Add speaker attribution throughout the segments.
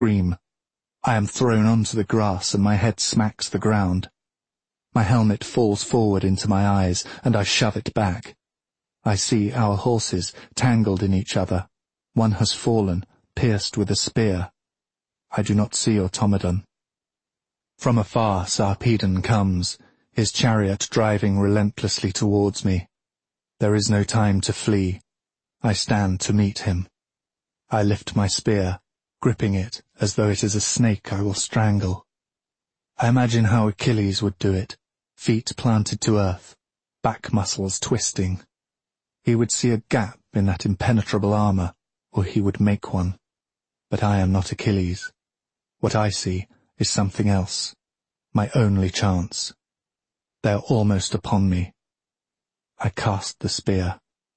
Speaker 1: scream. I am thrown onto the grass and my head smacks the ground. My helmet falls forward into my eyes and I shove it back. I see our horses tangled in each other. One has fallen, pierced with a spear. I do not see Automedon. From afar Sarpedon comes, his chariot driving relentlessly towards me. There is no time to flee. I stand to meet him. I lift my spear, gripping it as though it is a snake I will strangle. I imagine how Achilles would do it, feet planted to earth, back muscles twisting. He would see a gap in that impenetrable armor, or he would make one. But I am not Achilles. What I see is something else, my only chance. They are almost upon me. I cast the spear.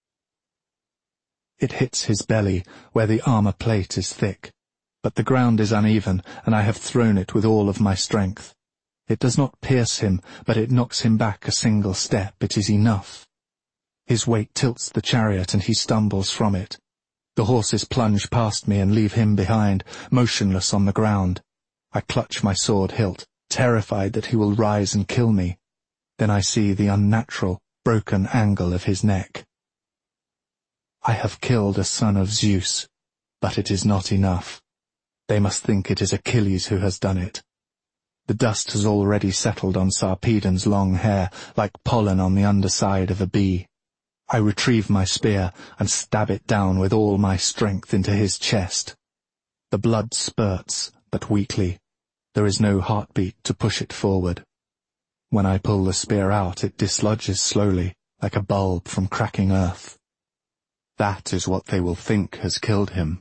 Speaker 1: It hits his belly, where the armor plate is thick, but the ground is uneven, and I have thrown it with all of my strength. It does not pierce him, but it knocks him back a single step. It is enough. His weight tilts the chariot, and he stumbles from it. The horses plunge past me and leave him behind, motionless on the ground. I clutch my sword hilt, terrified that he will rise and kill me. Then I see the unnatural, broken angle of his neck. I have killed a son of Zeus, but it is not enough. They must think it is Achilles who has done it. The dust has already settled on Sarpedon's long hair, like pollen on the underside of a bee. I retrieve my spear and stab it down with all my strength into his chest. The blood spurts, but weakly. There is no heartbeat to push it forward. When I pull the spear out, it dislodges slowly, like a bulb from cracking earth. That is what they will think has killed him.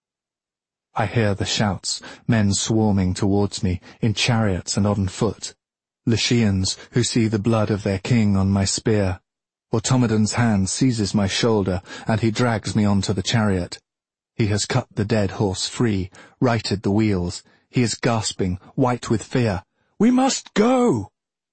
Speaker 1: I hear the shouts, men swarming towards me, in chariots and on foot. Lycians, who see the blood of their king on my spear. Automedon's hand seizes my shoulder, and he drags me onto the chariot. He has cut the dead horse free, righted the wheels. He is gasping, white with fear. "We must go!"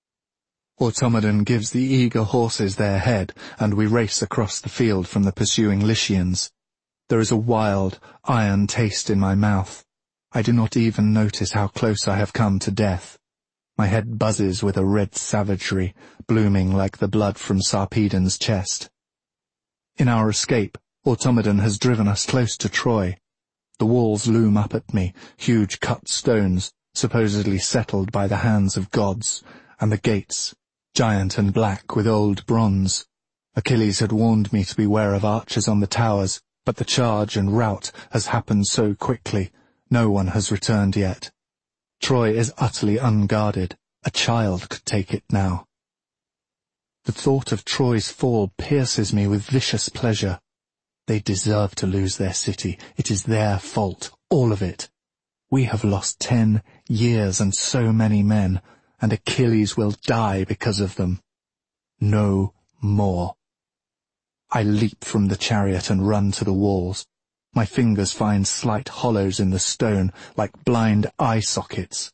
Speaker 1: Automedon gives the eager horses their head, and we race across the field from the pursuing Lycians. There is a wild, iron taste in my mouth. I do not even notice how close I have come to death. My head buzzes with a red savagery, blooming like the blood from Sarpedon's chest. In our escape, Automedon has driven us close to Troy. The walls loom up at me, huge cut stones, supposedly settled by the hands of gods, and the gates, giant and black with old bronze. Achilles had warned me to beware of archers on the towers, but the charge and rout has happened so quickly, no one has returned yet. Troy is utterly unguarded. A child could take it now. The thought of Troy's fall pierces me with vicious pleasure. They deserve to lose their city. It is their fault, all of it. We have lost 10 years and so many men, and Achilles will die because of them. No more. I leap from the chariot and run to the walls. My fingers find slight hollows in the stone, like blind eye sockets.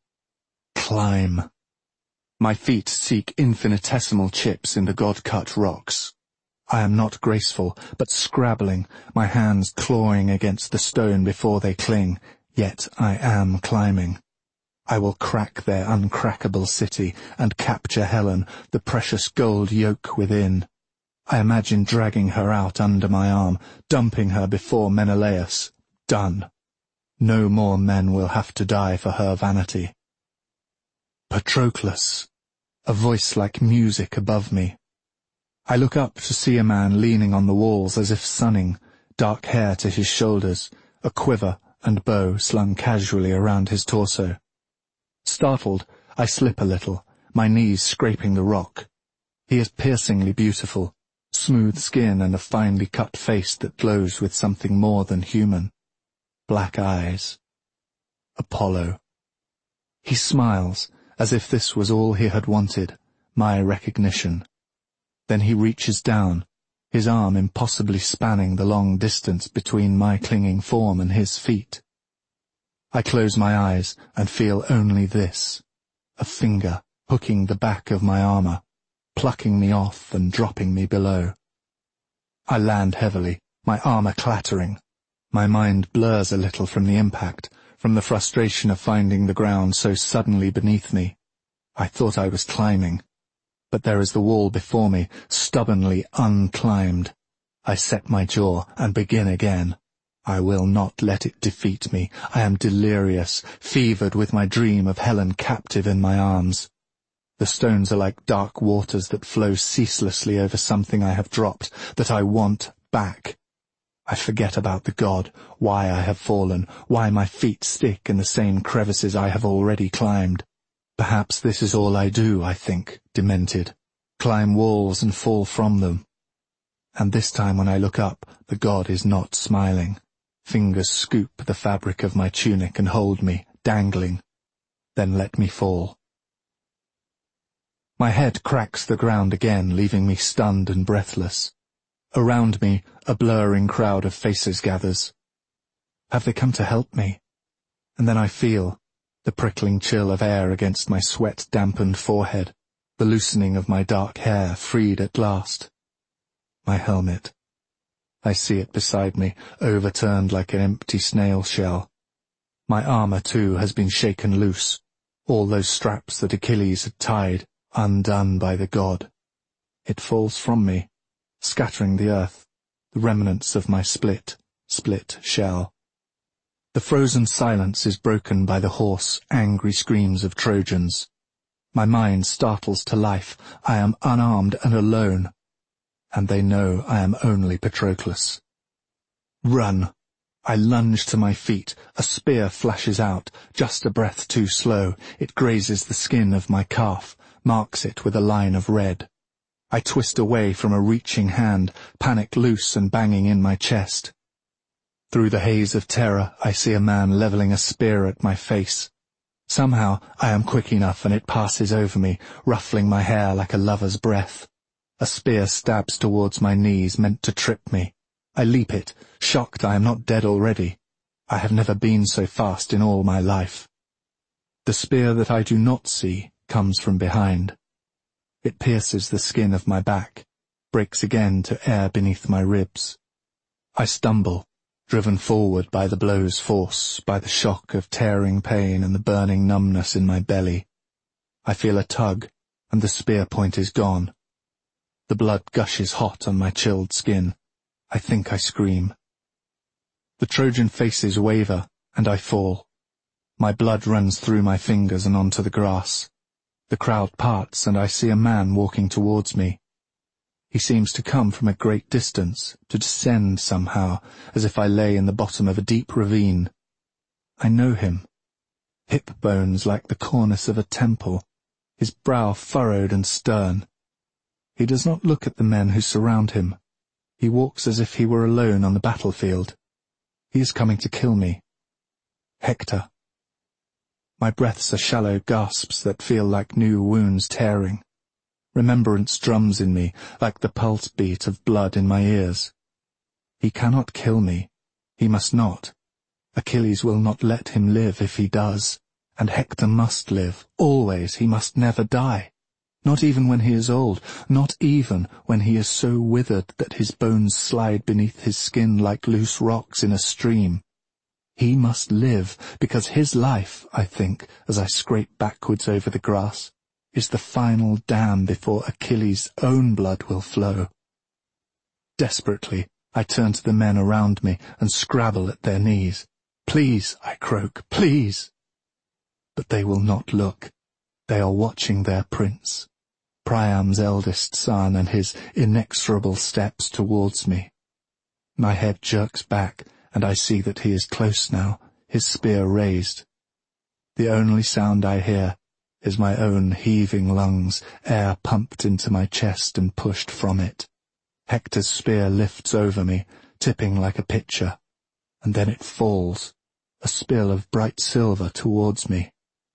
Speaker 1: Climb. My feet seek infinitesimal chips in the god-cut rocks. I am not graceful, but scrabbling, my hands clawing against the stone before they cling, yet I am climbing. I will crack their uncrackable city and capture Helen, the precious gold yoke within. I imagine dragging her out under my arm, dumping her before Menelaus. Done. No more men will have to die for her vanity. Patroclus. A voice like music above me. I look up to see a man leaning on the walls as if sunning, dark hair to his shoulders, a quiver and bow slung casually around his torso. Startled, I slip a little, my knees scraping the rock. He is piercingly beautiful, smooth skin and a finely cut face that glows with something more than human. Black eyes. Apollo. He smiles, as if this was all he had wanted, my recognition. Then he reaches down, his arm impossibly spanning the long distance between my clinging form and his feet. I close my eyes and feel only this, a finger hooking the back of my armor, plucking me off and dropping me below. I land heavily, my armor clattering. My mind blurs a little from the impact, From the frustration of finding the ground so suddenly beneath me, I thought I was climbing. But there is the wall before me, stubbornly unclimbed. I set my jaw and begin again. I will not let it defeat me. I am delirious, fevered with my dream of Helen captive in my arms. The stones are like dark waters that flow ceaselessly over something I have dropped, that I want back. I forget about the god, why I have fallen, why my feet stick in the same crevices I have already climbed. Perhaps this is all I do, I think, demented. Climb walls and fall from them. And this time when I look up, the god is not smiling. Fingers scoop the fabric of my tunic and hold me, dangling. Then let me fall. My head cracks the ground again, leaving me stunned and breathless. Around me, a blurring crowd of faces gathers. Have they come to help me? And then I feel the prickling chill of air against my sweat-dampened forehead, the loosening of my dark hair freed at last. My helmet. I see it beside me, overturned like an empty snail shell. My armor, too, has been shaken loose, all those straps that Achilles had tied, undone by the god. It falls from me, scattering the earth, the remnants of my split shell. The frozen silence is broken by the hoarse, angry screams of Trojans. My mind startles to life. I am unarmed and alone. And they know I am only Patroclus. Run! I lunge to my feet. A spear flashes out, just a breath too slow. It grazes the skin of my calf, marks it with a line of red. I twist away from a reaching hand, panic loose and banging in my chest. Through the haze of terror, I see a man leveling a spear at my face. Somehow, I am quick enough and it passes over me, ruffling my hair like a lover's breath. A spear stabs towards my knees, meant to trip me. I leap it, shocked I am not dead already. I have never been so fast in all my life. The spear that I do not see comes from behind. It pierces the skin of my back, breaks again to air beneath my ribs. I stumble, driven forward by the blow's force, by the shock of tearing pain and the burning numbness in my belly. I feel a tug, and the spear point is gone. The blood gushes hot on my chilled skin. I think I scream. The Trojan faces waver, and I fall. My blood runs through my fingers and onto the grass. The crowd parts, and I see a man walking towards me. He seems to come from a great distance, to descend somehow, as if I lay in the bottom of a deep ravine. I know him. Hip bones like the cornice of a temple, his brow furrowed and stern. He does not look at the men who surround him. He walks as if he were alone on the battlefield. He is coming to kill me. Hector. My breaths are shallow gasps that feel like new wounds tearing. Remembrance drums in me, like the pulse beat of blood in my ears. He cannot kill me. He must not. Achilles will not let him live if he does. And Hector must live, always. He must never die. Not even when he is old, not even when he is so withered that his bones slide beneath his skin like loose rocks in a stream. He must live, because his life, I think, as I scrape backwards over the grass, is the final dam before Achilles' own blood will flow. Desperately, I turn to the men around me and scrabble at their knees. Please, I croak, please. But they will not look. They are watching their prince, Priam's eldest son, and his inexorable steps towards me. My head jerks back, and I see that he is close now, his spear raised. The only sound I hear is my own heaving lungs, air pumped into my chest and pushed from it. Hector's spear lifts over me, tipping like a pitcher, and then it falls, a spill of bright silver towards me.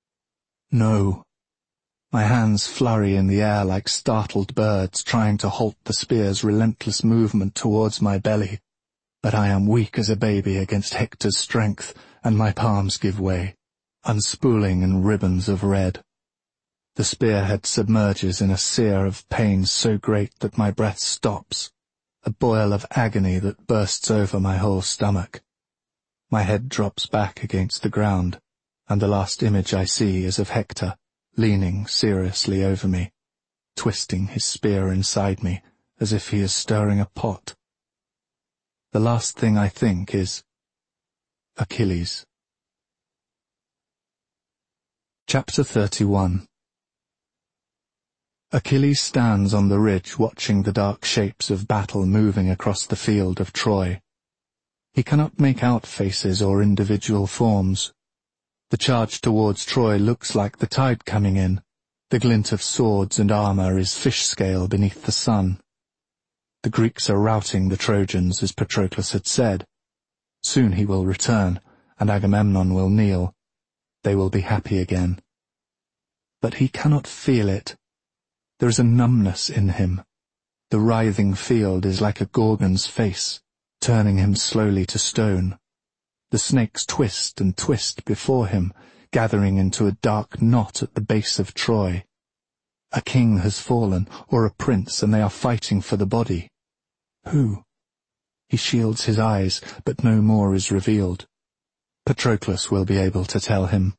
Speaker 1: No. My hands flurry in the air like startled birds trying to halt the spear's relentless movement towards my belly. But I am weak as a baby against Hector's strength, and my palms give way, unspooling in ribbons of red. The spearhead submerges in a sear of pain so great that my breath stops, a boil of agony that bursts over my whole stomach. My head drops back against the ground, and the last image I see is of Hector, leaning seriously over me, twisting his spear inside me as if he is stirring a pot. The last thing I think is Achilles. Chapter 31. Achilles stands on the ridge watching the dark shapes of battle moving across the field of Troy. He cannot make out faces or individual forms. The charge towards Troy looks like the tide coming in. The glint of swords and armour is fish-scale beneath the sun. The Greeks are routing the Trojans, as Patroclus had said. Soon he will return, and Agamemnon will kneel. They will be happy again. But he cannot feel it. There is a numbness in him. The writhing field is like a Gorgon's face, turning him slowly to stone. The snakes twist and twist before him, gathering into a dark knot at the base of Troy. A king has fallen, or a prince, and they are fighting for the body. Who? He shields his eyes, but no more is revealed. Patroclus will be able to tell him.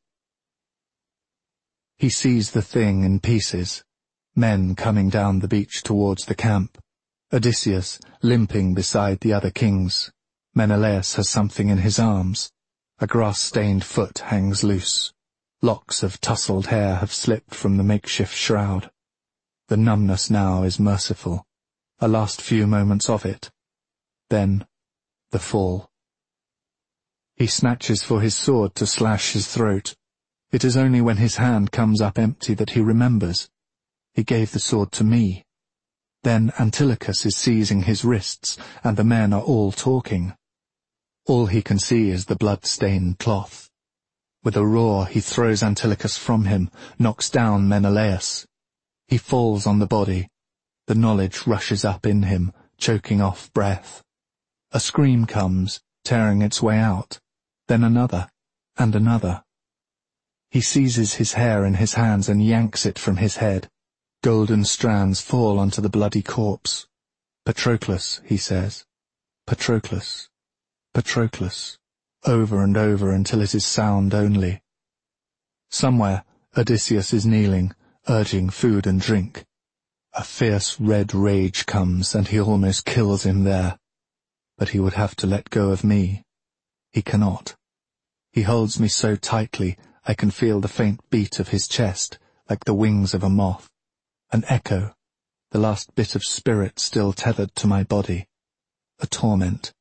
Speaker 1: He sees the thing in pieces. Men coming down the beach towards the camp. Odysseus, limping beside the other kings. Menelaus has something in his arms. A grass-stained foot hangs loose. Locks of tousled hair have slipped from the makeshift shroud. The numbness now is merciful. A last few moments of it. Then, the fall. He snatches for his sword to slash his throat. It is only when his hand comes up empty that he remembers. He gave the sword to me. Then Antilochus is seizing his wrists, and the men are all talking. All he can see is the blood-stained cloth. With a roar he throws Antilochus from him, knocks down Menelaus. He falls on the body. The knowledge rushes up in him, choking off breath. A scream comes, tearing its way out. Then another, and another. He seizes his hair in his hands and yanks it from his head. Golden strands fall onto the bloody corpse. Patroclus, he says. Patroclus. Patroclus. Over and over until it is sound only. Somewhere, Odysseus is kneeling, urging food and drink. A fierce red rage comes, and he almost kills him there. But he would have to let go of me. He cannot. He holds me so tightly, I can feel the faint beat of his chest, like the wings of a moth. An echo, the last bit of spirit still tethered to my body. A torment.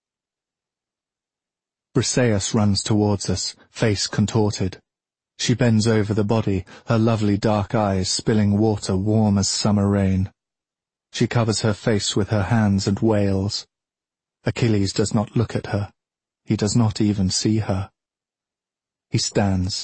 Speaker 1: Briseis runs towards us, face contorted. She bends over the body, her lovely dark eyes spilling water warm as summer rain. She covers her face with her hands and wails. Achilles does not look at her. He does not even see her. He stands.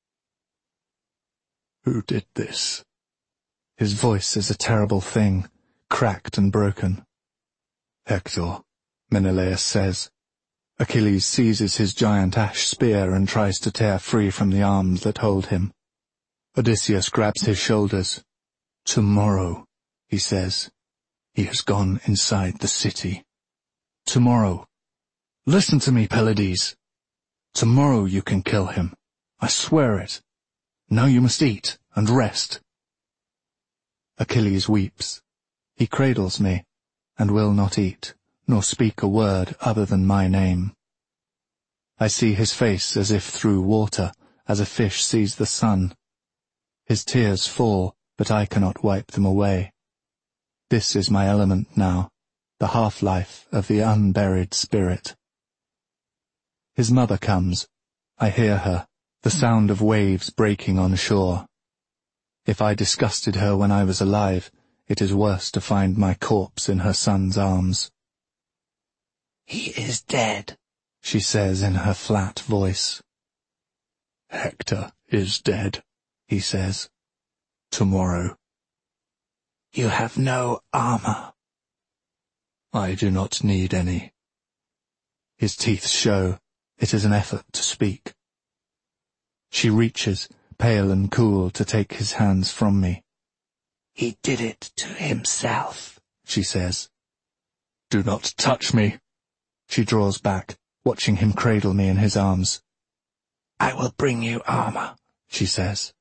Speaker 1: Who did this? His voice is a terrible thing, cracked and broken. Hector, Menelaus says. Achilles seizes his giant ash spear and tries to tear free from the arms that hold him. Odysseus grabs his shoulders. Tomorrow, he says. He has gone inside the city. Tomorrow. Listen to me, Pelides. Tomorrow you can kill him. I swear it. Now you must eat and rest. Achilles weeps. He cradles me, and will not eat, nor speak a word other than my name. I see his face as if through water, as a fish sees the sun. His tears fall, but I cannot wipe them away. This is my element now, the half-life of the unburied spirit. His mother comes. I hear her, the sound of waves breaking on shore. If I disgusted her when I was alive, it is worse to find my corpse in her son's arms. He is dead, she says in her flat voice. Hector is dead, he says. Tomorrow. You have no armor. I do not need any. His teeth show. It is an effort to speak. She reaches, pale and cool, to take his hands from me. He did it to himself, she says. Do not touch me. She draws back, watching him cradle me in his arms. "I will bring you armor," she says.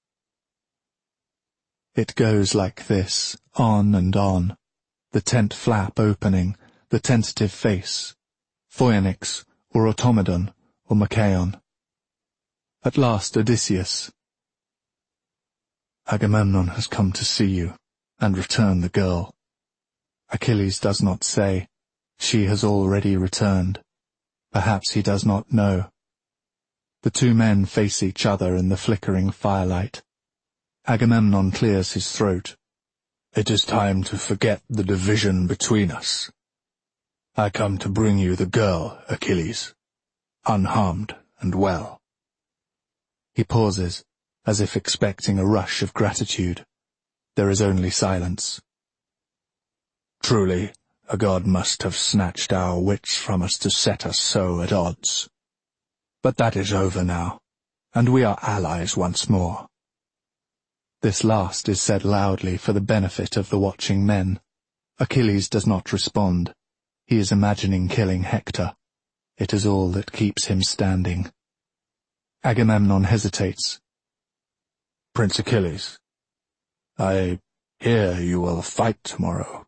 Speaker 1: It goes like this, on and on, the tent flap opening, the tentative face, Phoenix, or Automedon, or Machaon. At last Odysseus. "Agamemnon has come to see you, and return the girl." Achilles does not say. She has already returned. Perhaps he does not know. The two men face each other in the flickering firelight. Agamemnon clears his throat. "It is time to forget the division between us. I come to bring you the girl, Achilles, unharmed and well." He pauses, as if expecting a rush of gratitude. There is only silence. "Truly, a god must have snatched our wits from us to set us so at odds. But that is over now, and we are allies once more." This last is said loudly for the benefit of the watching men. Achilles does not respond. He is imagining killing Hector. It is all that keeps him standing. Agamemnon hesitates. "Prince Achilles, I hear you will fight tomorrow."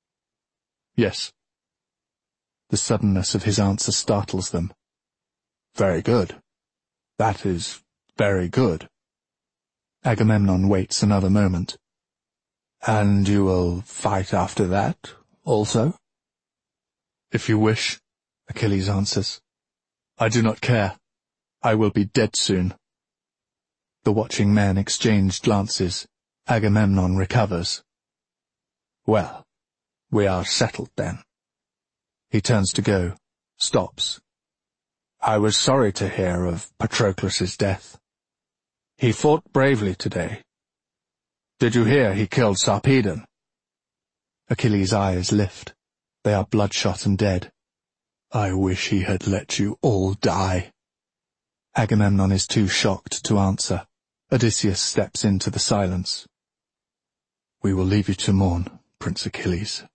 Speaker 1: "Yes." The suddenness of his answer startles them. "Very good. That is very good." Agamemnon waits another moment. "And you will fight after that, also?" "If you wish," Achilles answers. "I do not care. I will be dead soon." The watching men exchange glances. Agamemnon recovers. "Well, we are settled then." He turns to go, stops. "I was sorry to hear of Patroclus' death. He fought bravely today. Did you hear he killed Sarpedon?" Achilles' eyes lift. They are bloodshot and dead. "I wish he had let you all die." Agamemnon is too shocked to answer. Odysseus steps into the silence. "We will leave you to mourn, Prince Achilles."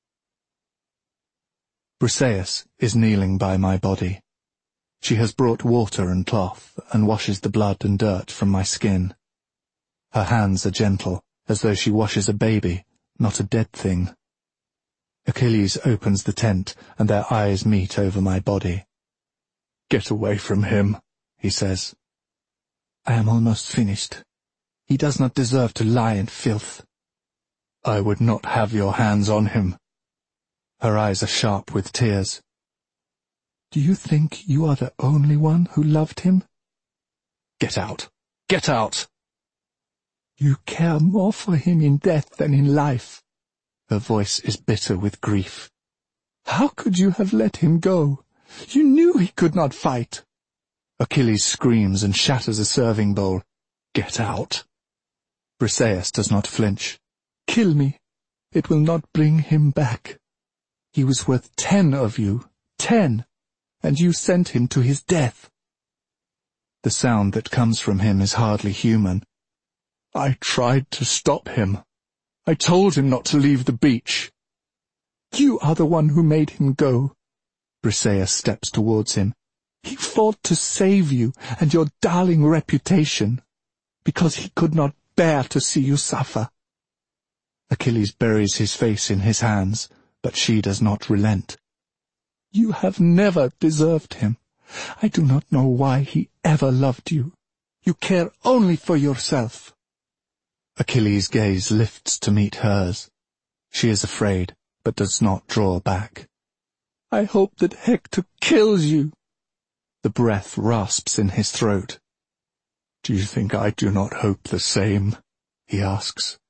Speaker 1: Briseis is kneeling by my body. She has brought water and cloth, and washes the blood and dirt from my skin. Her hands are gentle, as though she washes a baby, not a dead thing. Achilles opens the tent, and their eyes meet over my body. "Get away from him," he says. "I am almost finished. He does not deserve to lie in filth." "I would not have your hands on him." Her eyes are sharp with tears. "Do you think you are the only one who loved him?" "Get out! Get out!" "You care more for him in death than in life." Her voice is bitter with grief. "How could you have let him go? You knew he could not fight." Achilles screams and shatters a serving bowl. "Get out!" Briseis does not flinch. "Kill me. It will not bring him back. He was worth 10 of you, 10, and you sent him to his death." The sound that comes from him is hardly human. "I tried to stop him. I told him not to leave the beach." "You are the one who made him go." Briseis steps towards him. "He fought to save you and your darling reputation, because he could not bear to see you suffer." Achilles buries his face in his hands, but she does not relent. "You have never deserved him. I do not know why he ever loved you. You care only for yourself." Achilles' gaze lifts to meet hers. She is afraid, but does not draw back. "I hope that Hector kills you." The breath rasps in his throat. "Do you think I do not hope the same?" he asks.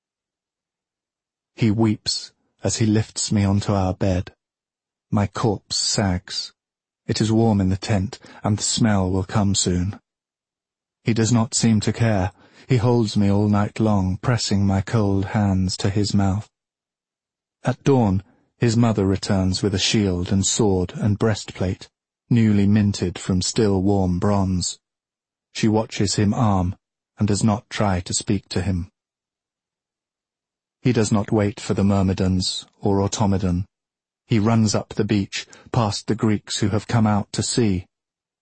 Speaker 1: He weeps as he lifts me onto our bed. My corpse sags. It is warm in the tent, and the smell will come soon. He does not seem to care. He holds me all night long, pressing my cold hands to his mouth. At dawn, his mother returns with a shield and sword and breastplate, newly minted from still warm bronze. She watches him arm, and does not try to speak to him. He does not wait for the Myrmidons or Automedon. He runs up the beach, past the Greeks who have come out to see,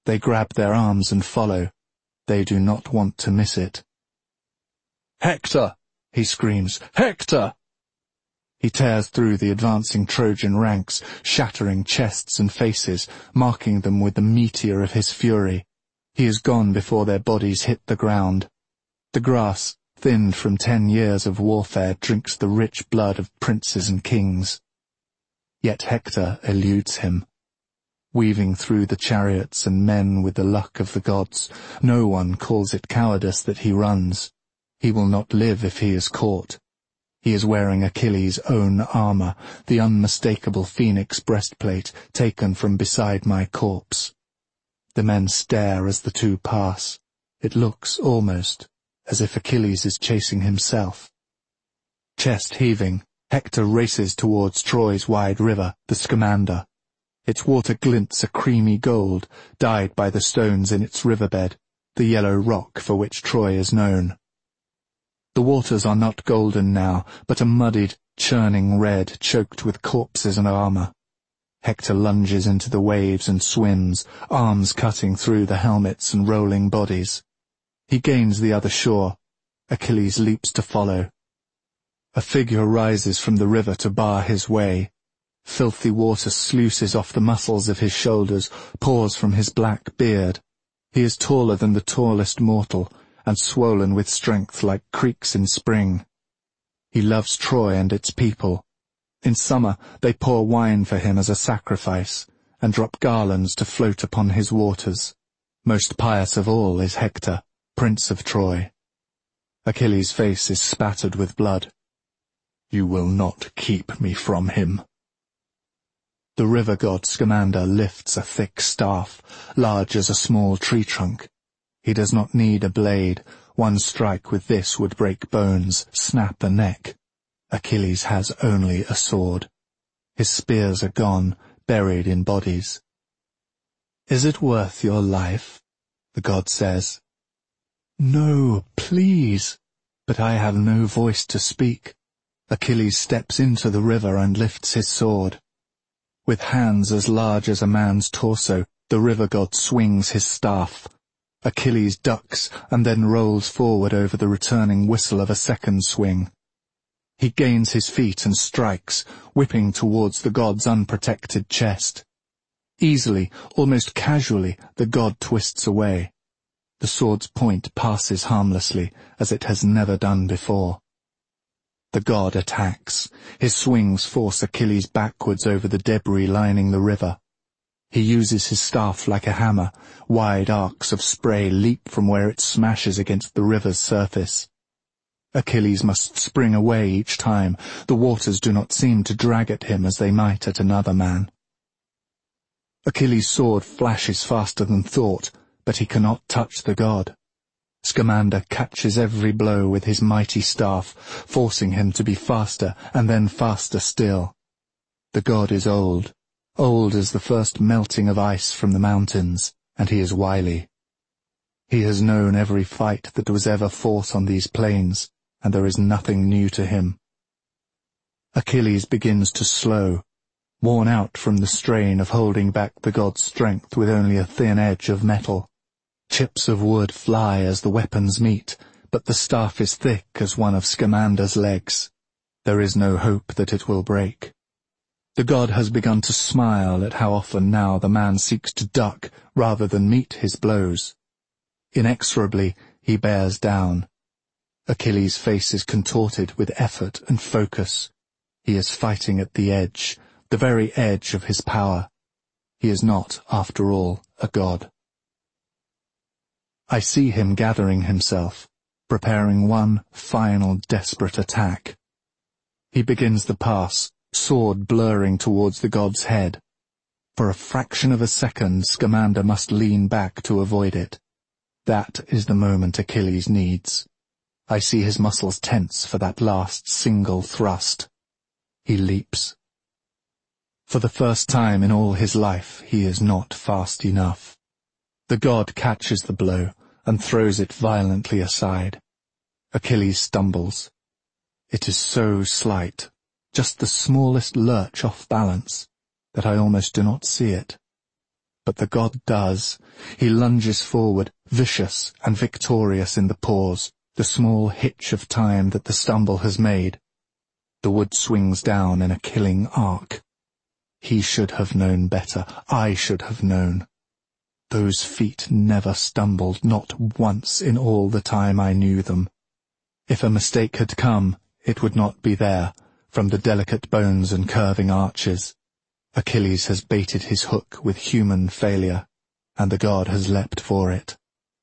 Speaker 1: They grab their arms and follow. They do not want to miss it. "Hector!" he screams. "Hector!" He tears through the advancing Trojan ranks, shattering chests and faces, marking them with the meteor of his fury. He is gone before their bodies hit the ground. The grass, thinned from 10 years of warfare, drinks the rich blood of princes and kings. Yet Hector eludes him. Weaving through the chariots and men with the luck of the gods, no one calls it cowardice that he runs. He will not live if he is caught. He is wearing Achilles' own armor, the unmistakable phoenix breastplate taken from beside my corpse. The men stare as the two pass. It looks, almost, as if Achilles is chasing himself. Chest heaving, Hector races towards Troy's wide river, the Scamander. Its water glints a creamy gold, dyed by the stones in its riverbed, the yellow rock for which Troy is known. The waters are not golden now, but a muddied, churning red choked with corpses and armor. Hector lunges into the waves and swims, arms cutting through the helmets and rolling bodies. He gains the other shore. Achilles leaps to follow. A figure rises from the river to bar his way. Filthy water sluices off the muscles of his shoulders, pours from his black beard. He is taller than the tallest mortal, and swollen with strength like creeks in spring. He loves Troy and its people. In summer they pour wine for him as a sacrifice, and drop garlands to float upon his waters. Most pious of all is Hector, prince of Troy. Achilles' face is spattered with blood. "You will not keep me from him." The river god Scamander lifts a thick staff, large as a small tree trunk. He does not need a blade. One strike with this would break bones, snap a neck. Achilles has only a sword. His spears are gone, buried in bodies. "Is it worth your life?" the god says. "No, please." But I have no voice to speak. Achilles steps into the river and lifts his sword. With hands as large as a man's torso, the river god swings his staff. Achilles ducks and then rolls forward over the returning whistle of a second swing. He gains his feet and strikes, whipping towards the god's unprotected chest. Easily, almost casually, the god twists away. The sword's point passes harmlessly, as it has never done before. The god attacks. His swings force Achilles backwards over the debris lining the river. He uses his staff like a hammer. Wide arcs of spray leap from where it smashes against the river's surface. Achilles must spring away each time. The waters do not seem to drag at him as they might at another man. Achilles' sword flashes faster than thought, but he cannot touch the god. Scamander catches every blow with his mighty staff, forcing him to be faster and then faster still. The god is old. Old as the first melting of ice from the mountains, and he is wily. He has known every fight that was ever fought on these plains, and there is nothing new to him. Achilles begins to slow, worn out from the strain of holding back the god's strength with only a thin edge of metal. Chips of wood fly as the weapons meet, but the staff is thick as one of Scamander's legs. There is no hope that it will break. The god has begun to smile at how often now the man seeks to duck rather than meet his blows. Inexorably, he bears down. Achilles' face is contorted with effort and focus. He is fighting at the edge, the very edge of his power. He is not, after all, a god. I see him gathering himself, preparing one final desperate attack. He begins the pass, sword blurring towards the god's head. For a fraction of a second, Scamander must lean back to avoid it. That is the moment Achilles needs. I see his muscles tense for that last single thrust. He leaps. For the first time in all his life, he is not fast enough. The god catches the blow and throws it violently aside. Achilles stumbles. It is so slight, just the smallest lurch off balance, that I almost do not see it. But the god does. He lunges forward, vicious and victorious in the pause, the small hitch of time that the stumble has made. The wood swings down in a killing arc. He should have known better. I should have known. Those feet never stumbled, not once in all the time I knew them. If a mistake had come, it would not be there, from the delicate bones and curving arches. Achilles has baited his hook with human failure, and the god has leapt for it.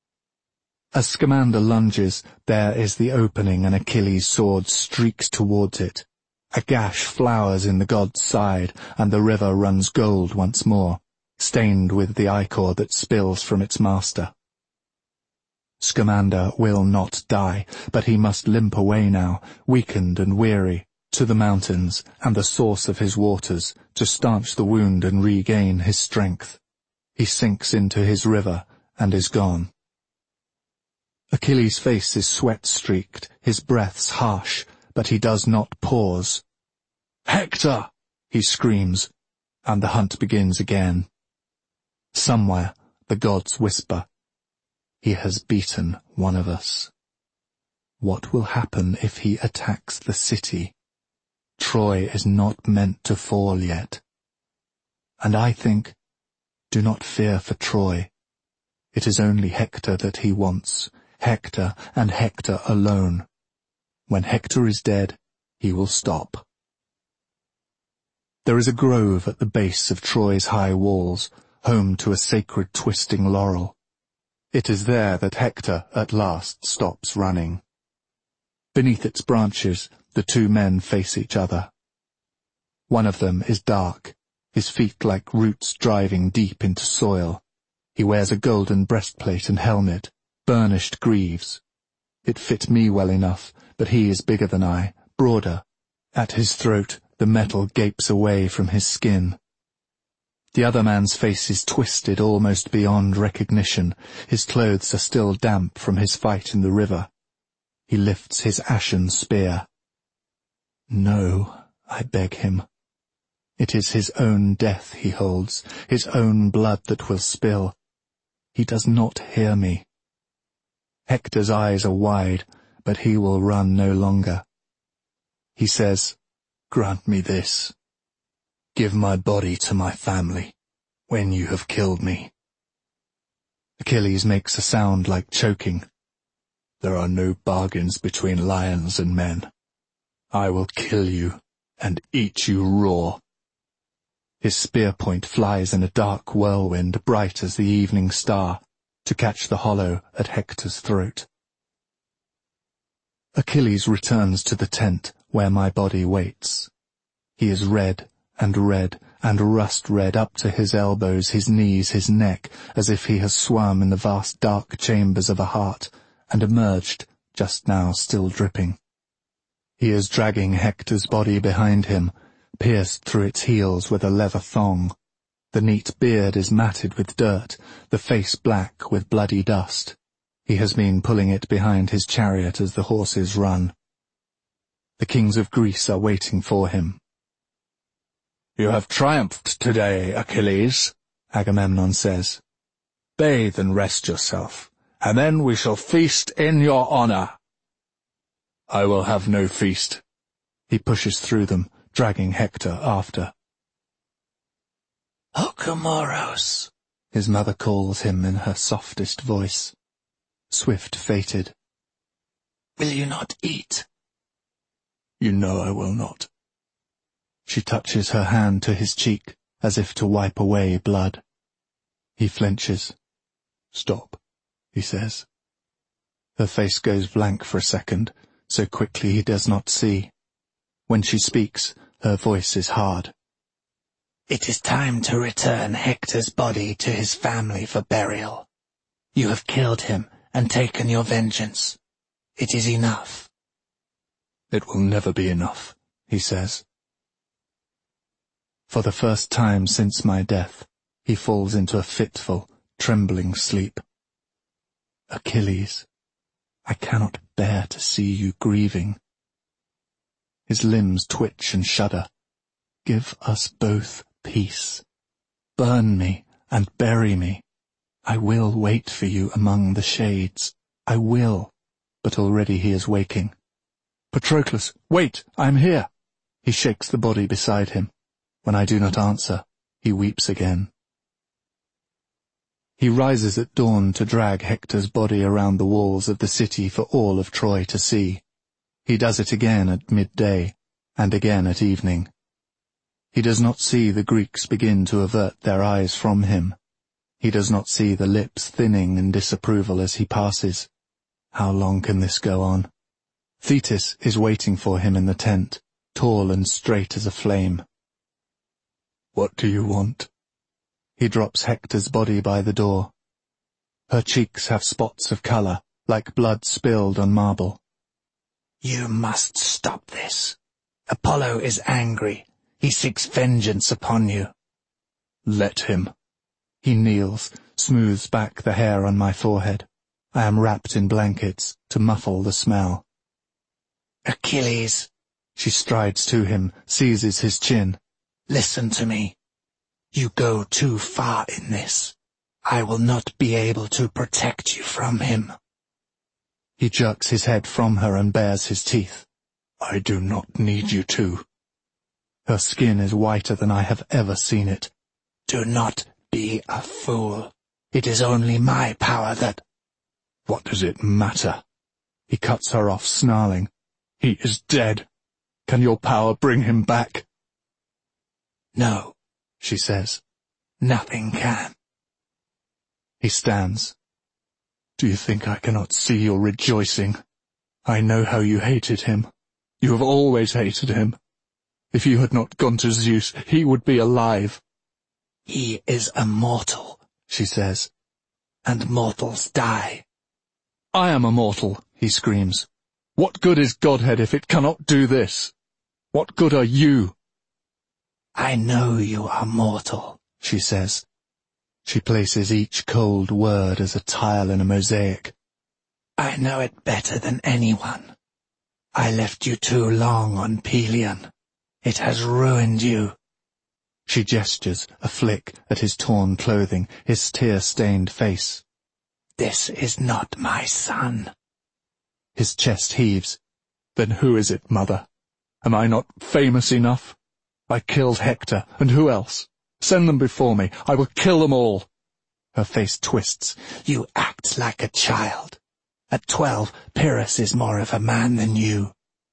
Speaker 1: As Scamander lunges, there is the opening, and Achilles' sword streaks towards it. A gash flowers in the god's side, and the river runs gold once more, stained with the ichor that spills from its master. Scamander will not die, but he must limp away now, weakened and weary, to the mountains and the source of his waters, to stanch the wound and regain his strength. He sinks into his river and is gone. Achilles' face is sweat-streaked, his breaths harsh, but he does not pause. "Hector!" he screams, and the hunt begins again. Somewhere the gods whisper, "He has beaten one of us." What will happen if he attacks the city? Troy is not meant to fall yet. And I think, do not fear for Troy. It is only Hector that he wants, Hector and Hector alone. When Hector is dead, he will stop. There is a grove at the base of Troy's high walls, home to a sacred twisting laurel. It is there that Hector at last stops running. Beneath its branches, the two men face each other. One of them is dark, his feet like roots driving deep into soil. He wears a golden breastplate and helmet, burnished greaves. It fit me well enough, but he is bigger than I, broader. At his throat, the metal gapes away from his skin. The other man's face is twisted almost beyond recognition. His clothes are still damp from his fight in the river. He lifts his ashen spear. "No," I beg him. It is his own death he holds, his own blood that will spill. He does not hear me. Hector's eyes are wide, but he will run no longer. He says, "Grant me this. Give my body to my family, when you have killed me." Achilles makes a sound like choking. "There are no bargains between lions and men. I will kill you, and eat you raw." His spear point flies in a dark whirlwind, bright as the evening star, to catch the hollow at Hector's throat. Achilles returns to the tent where my body waits. He is red and rust-red up to his elbows, his knees, his neck, as if he has swum in the vast dark chambers of a heart, and emerged, just now still dripping. He is dragging Hector's body behind him, pierced through its heels with a leather thong. The neat beard is matted with dirt, the face black with bloody dust. He has been pulling it behind his chariot as the horses run. The kings of Greece are waiting for him. "You have triumphed today, Achilles," Agamemnon says. "Bathe and rest yourself, and then we shall feast in your honor." "I will have no feast." He pushes through them, dragging Hector after. "Okomoros," his mother calls him in her softest voice. Swift-fated. "Will you not eat?" "You know I will not." She touches her hand to his cheek, as if to wipe away blood. He flinches. "Stop," he says. Her face goes blank for a second, so quickly he does not see. When she speaks, her voice is hard. "It is time to return Hector's body to his family for burial. You have killed him and taken your vengeance. It is enough." "It will never be enough," he says. For the first time since my death, he falls into a fitful, trembling sleep. "Achilles, I cannot bear to see you grieving." His limbs twitch and shudder. "Give us both peace. Burn me, and bury me. I will wait for you among the shades. I will. But already he is waking. Patroclus, wait, I am here. He shakes the body beside him. When I do not answer, he weeps again. He rises at dawn to drag Hector's body around the walls of the city for all of Troy to see. He does it again at midday, and again at evening. He does not see the Greeks begin to avert their eyes from him. He does not see the lips thinning in disapproval as he passes. How long can this go on? Thetis is waiting for him in the tent, tall and straight as a flame. What do you want? He drops Hector's body by the door. Her cheeks have spots of colour, like blood spilled on marble.
Speaker 2: You must stop this. Apollo is angry. He seeks vengeance upon you.
Speaker 1: Let him. He kneels, smooths back the hair on my forehead. I am wrapped in blankets to muffle the smell.
Speaker 2: Achilles.
Speaker 1: She strides to him, seizes his chin.
Speaker 2: Listen to me. You go too far in this. I will not be able to protect you from him.
Speaker 1: He jerks his head from her and bares his teeth. I do not need you to. Her skin is whiter than I have ever seen it.
Speaker 2: Do not be a fool. It is only my power that...
Speaker 1: What does it matter? He cuts her off, snarling. He is dead. Can your power bring him back?
Speaker 2: No,
Speaker 1: she says.
Speaker 2: Nothing can.
Speaker 1: He stands. Do you think I cannot see your rejoicing? I know how you hated him. You have always hated him. If you had not gone to Zeus, he would be alive.
Speaker 2: He is a mortal,
Speaker 1: she says.
Speaker 2: And mortals die.
Speaker 1: I am a mortal, he screams. What good is Godhead if it cannot do this? What good are you?
Speaker 2: I know you are mortal,
Speaker 1: she says. She places each cold word as a tile in a mosaic.
Speaker 2: I know it better than anyone. I left you too long on Pelion. It has ruined you.
Speaker 1: She gestures, a flick, at his torn clothing, his tear-stained face.
Speaker 2: This is not my son.
Speaker 1: His chest heaves. Then who is it, mother? Am I not famous enough? I killed Hector, and who else? Send them before me. I will kill them all. Her face twists.
Speaker 2: You act like a child. At 12, Pyrrhus is more of a man than you.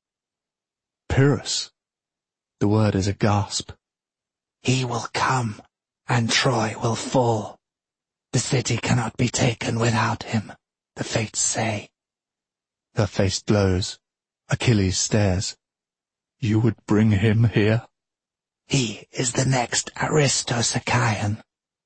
Speaker 1: Pyrrhus? The word is a gasp.
Speaker 2: He will come, and Troy will fall. The city cannot be taken without him, the fates say.
Speaker 1: Her face glows. Achilles stares. You would bring him here?
Speaker 2: He is the next Aristosuchion.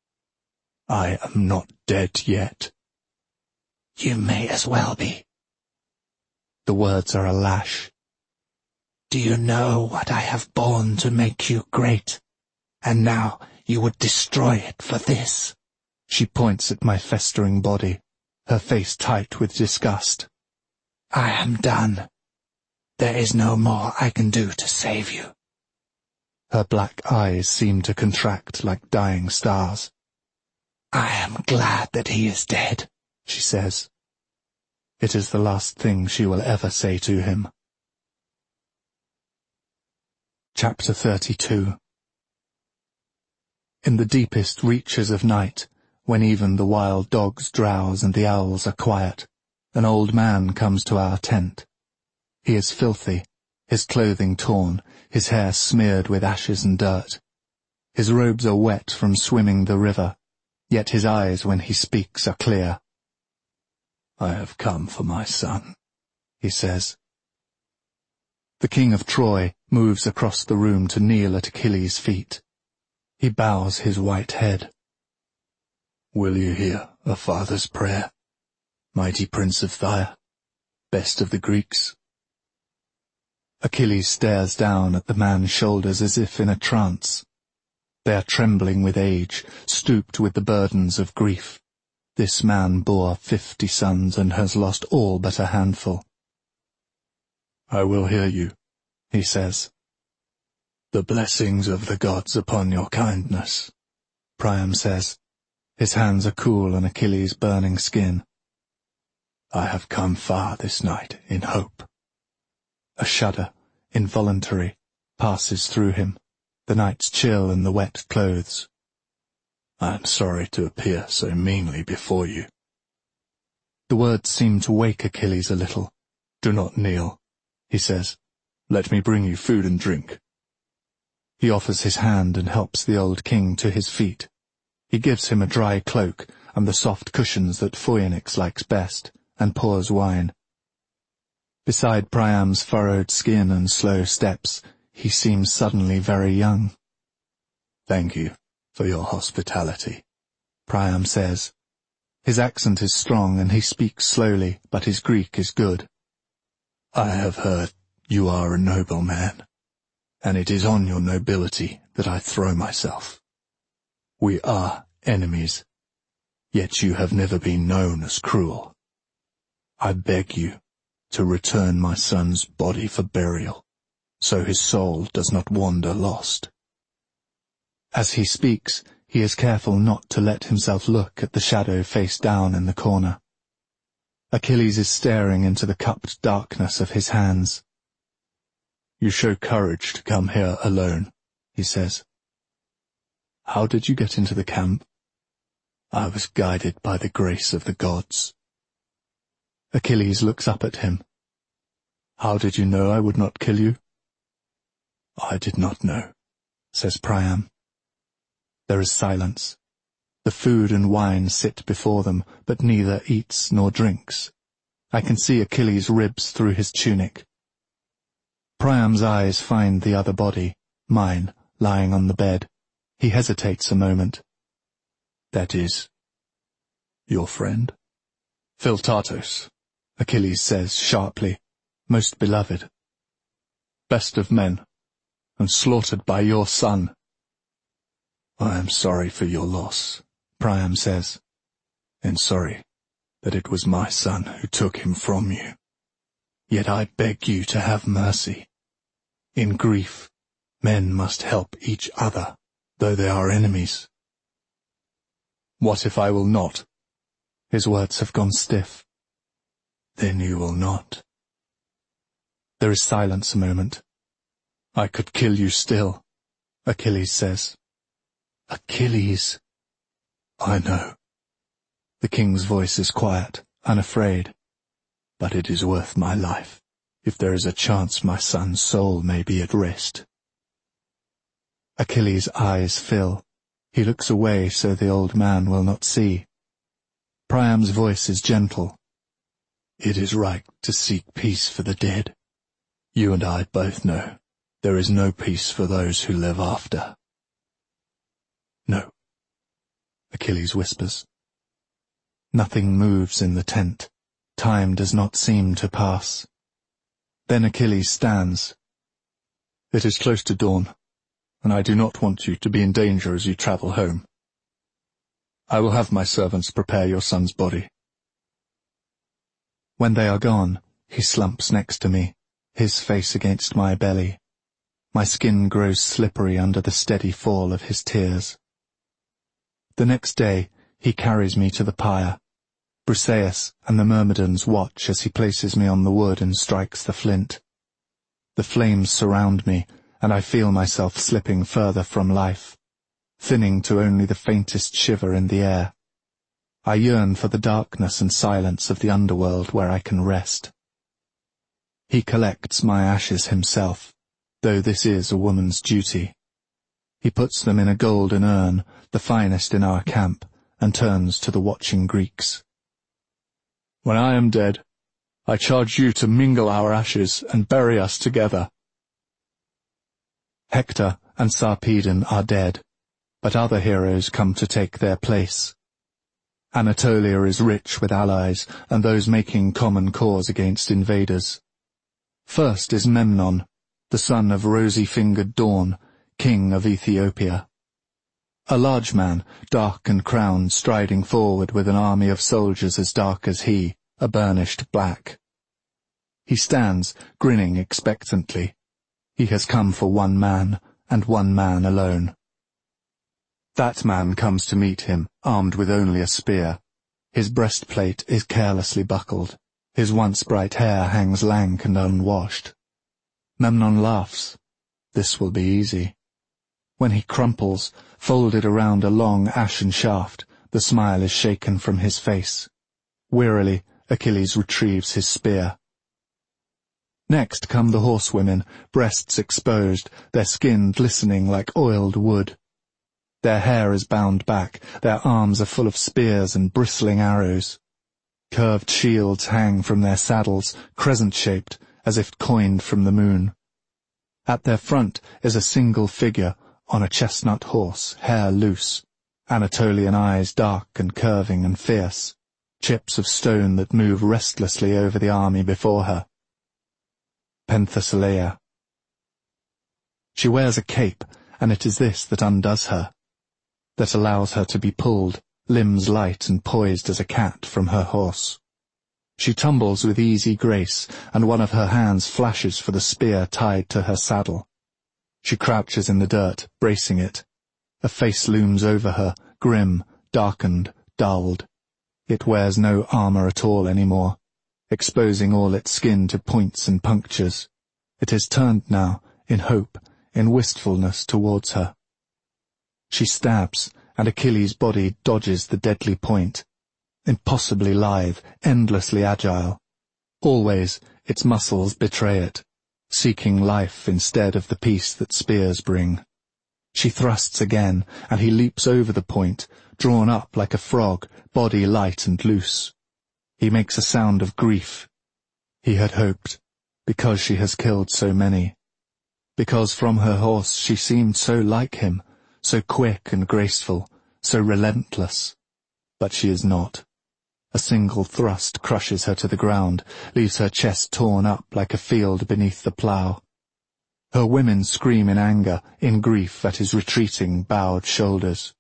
Speaker 1: I am not dead yet.
Speaker 2: You may as well be.
Speaker 1: The words are a lash.
Speaker 2: Do you know what I have borne to make you great? And now you would destroy it for this.
Speaker 1: She points at my festering body, her face tight with disgust.
Speaker 2: I am done. There is no more I can do to save you.
Speaker 1: Her black eyes seem to contract like dying stars.
Speaker 2: I am glad that he is dead,
Speaker 1: she says. It is the last thing she will ever say to him. Chapter 32. In the deepest reaches of night, when even the wild dogs drowse and the owls are quiet, an old man comes to our tent. He is filthy, his clothing torn, his hair smeared with ashes and dirt. His robes are wet from swimming the river, yet his eyes when he speaks are clear. I have come for my son, he says. The king of Troy moves across the room to kneel at Achilles' feet. He bows his white head. Will you hear a father's prayer, mighty prince of Phthia, best of the Greeks? Achilles stares down at the man's shoulders as if in a trance. They are trembling with age, stooped with the burdens of grief. This man bore 50 sons and has lost all but a handful. I will hear you, he says. The blessings of the gods upon your kindness, Priam says. His hands are cool on Achilles' burning skin. I have come far this night in hope. A shudder, involuntary, passes through him, the night's chill and the wet clothes. I am sorry to appear so meanly before you. The words seem to wake Achilles a little. Do not kneel, he says. Let me bring you food and drink. He offers his hand and helps the old king to his feet. He gives him a dry cloak and the soft cushions that Phoenix likes best, and pours wine. Beside Priam's furrowed skin and slow steps, he seems suddenly very young. Thank you for your hospitality, Priam says. His accent is strong and he speaks slowly, but his Greek is good. I have heard you are a noble man, and it is on your nobility that I throw myself. We are enemies, yet you have never been known as cruel. I beg you to return my son's body for burial, so his soul does not wander lost. As he speaks, he is careful not to let himself look at the shadow face down in the corner. Achilles is staring into the cupped darkness of his hands. You show courage to come here alone, he says. How did you get into the camp? I was guided by the grace of the gods. Achilles looks up at him. How did you know I would not kill you? I did not know, says Priam. There is silence. The food and wine sit before them, but neither eats nor drinks. I can see Achilles' ribs through his tunic. Priam's eyes find the other body, mine, lying on the bed. He hesitates a moment. That is, your friend? Philtatus, Achilles says sharply, most beloved. Best of men, and slaughtered by your son. I am sorry for your loss, Priam says, and sorry that it was my son who took him from you. Yet I beg you to have mercy. In grief, men must help each other, though they are enemies. What if I will not? His words have gone stiff. Then you will not. There is silence a moment. I could kill you still, Achilles says. Achilles. I know. The king's voice is quiet, unafraid. But it is worth my life, if there is a chance my son's soul may be at rest. Achilles' eyes fill. He looks away so the old man will not see. Priam's voice is gentle. It is right to seek peace for the dead. You and I both know there is no peace for those who live after. No, Achilles whispers. Nothing moves in the tent. Time does not seem to pass. Then Achilles stands. It is close to dawn, and I do not want you to be in danger as you travel home. I will have my servants prepare your son's body. When they are gone, he slumps next to me, his face against my belly. My skin grows slippery under the steady fall of his tears. The next day, he carries me to the pyre. Briseis and the Myrmidons watch as he places me on the wood and strikes the flint. The flames surround me, and I feel myself slipping further from life, thinning to only the faintest shiver in the air. I yearn for the darkness and silence of the underworld where I can rest. He collects my ashes himself, though this is a woman's duty. He puts them in a golden urn, the finest in our camp, and turns to the watching Greeks. When I am dead, I charge you to mingle our ashes and bury us together. Hector and Sarpedon are dead, but other heroes come to take their place. Anatolia is rich with allies, and those making common cause against invaders. First is Memnon, the son of rosy-fingered Dawn, king of Ethiopia. A large man, dark and crowned, striding forward with an army of soldiers as dark as he, a burnished black. He stands, grinning expectantly. He has come for one man, and one man alone. That man comes to meet him, armed with only a spear. His breastplate is carelessly buckled. His once bright hair hangs lank and unwashed. Memnon laughs. This will be easy. When he crumples, folded around a long ashen shaft, the smile is shaken from his face. Wearily, Achilles retrieves his spear. Next come the horsewomen, breasts exposed, their skin glistening like oiled wood. Their hair is bound back, their arms are full of spears and bristling arrows. Curved shields hang from their saddles, crescent-shaped, as if coined from the moon. At their front is a single figure, on a chestnut horse, hair loose, Anatolian eyes dark and curving and fierce, chips of stone that move restlessly over the army before her. Penthesilea. She wears a cape, and it is this that undoes her, that allows her to be pulled, limbs light and poised as a cat, from her horse. She tumbles with easy grace, and one of her hands flashes for the spear tied to her saddle. She crouches in the dirt, bracing it. A face looms over her, grim, darkened, dulled. It wears no armor at all anymore, exposing all its skin to points and punctures. It is turned now, in hope, in wistfulness towards her. She stabs, and Achilles' body dodges the deadly point. Impossibly lithe, endlessly agile. Always its muscles betray it, seeking life instead of the peace that spears bring. She thrusts again, and he leaps over the point, drawn up like a frog, body light and loose. He makes a sound of grief. He had hoped, because she has killed so many. Because from her horse she seemed so like him, so quick and graceful, so relentless. But she is not. A single thrust crushes her to the ground, leaves her chest torn up like a field beneath the plough. Her women scream in anger, in grief at his retreating, bowed shoulders.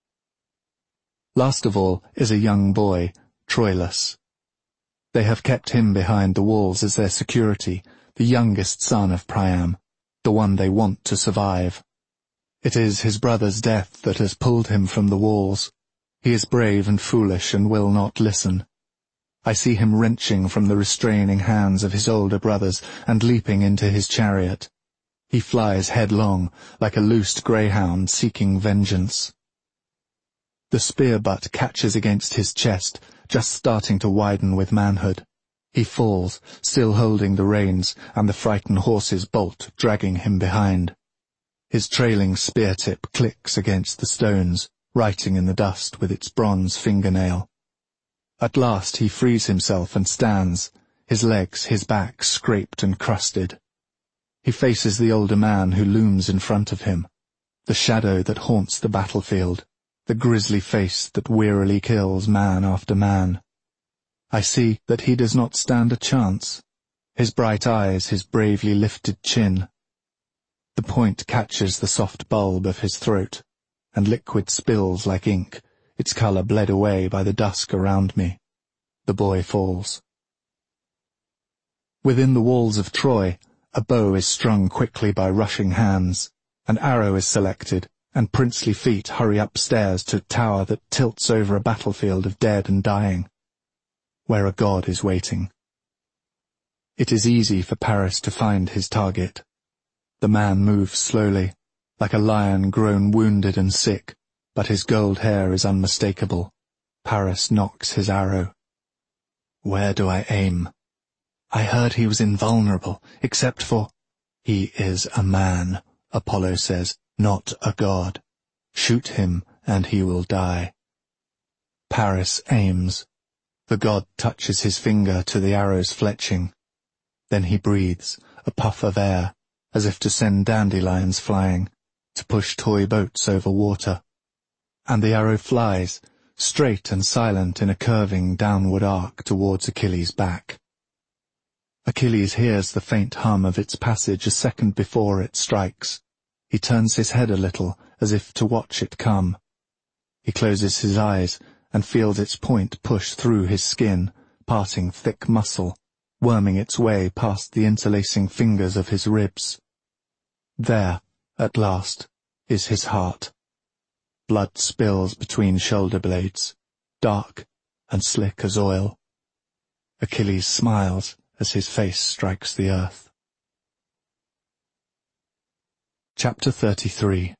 Speaker 1: Last of all is a young boy, Troilus. They have kept him behind the walls as their security, the youngest son of Priam, the one they want to survive. It is his brother's death that has pulled him from the walls. He is brave and foolish and will not listen. I see him wrenching from the restraining hands of his older brothers and leaping into his chariot. He flies headlong, like a loosed greyhound seeking vengeance. The spear butt catches against his chest, just starting to widen with manhood. He falls, still holding the reins, and the frightened horses bolt, dragging him behind. His trailing spear tip clicks against the stones, writing in the dust with its bronze fingernail. At last he frees himself and stands, his legs, his back scraped and crusted. He faces the older man who looms in front of him, the shadow that haunts the battlefield, the grisly face that wearily kills man after man. I see that he does not stand a chance. His bright eyes, his bravely lifted chin. The point catches the soft bulb of his throat, and liquid spills like ink, its colour bled away by the dusk around me. The boy falls. Within the walls of Troy, a bow is strung quickly by rushing hands. An arrow is selected, and princely feet hurry upstairs to a tower that tilts over a battlefield of dead and dying, where a god is waiting. It is easy for Paris to find his target. The man moves slowly, like a lion grown wounded and sick, but his gold hair is unmistakable. Paris knocks his arrow. Where do I aim? I heard he was invulnerable, except for— He is a man, Apollo says, not a god. Shoot him, and he will die. Paris aims. The god touches his finger to the arrow's fletching. Then he breathes, a puff of air, as if to send dandelions flying, to push toy boats over water. And the arrow flies, straight and silent in a curving downward arc towards Achilles' back. Achilles hears the faint hum of its passage a second before it strikes. He turns his head a little, as if to watch it come. He closes his eyes, and feels its point push through his skin, parting thick muscle, worming its way past the interlacing fingers of his ribs. There, at last, is his heart. blood spills between shoulder blades, dark and slick as oil. Achilles smiles as his face strikes the earth. Chapter 33.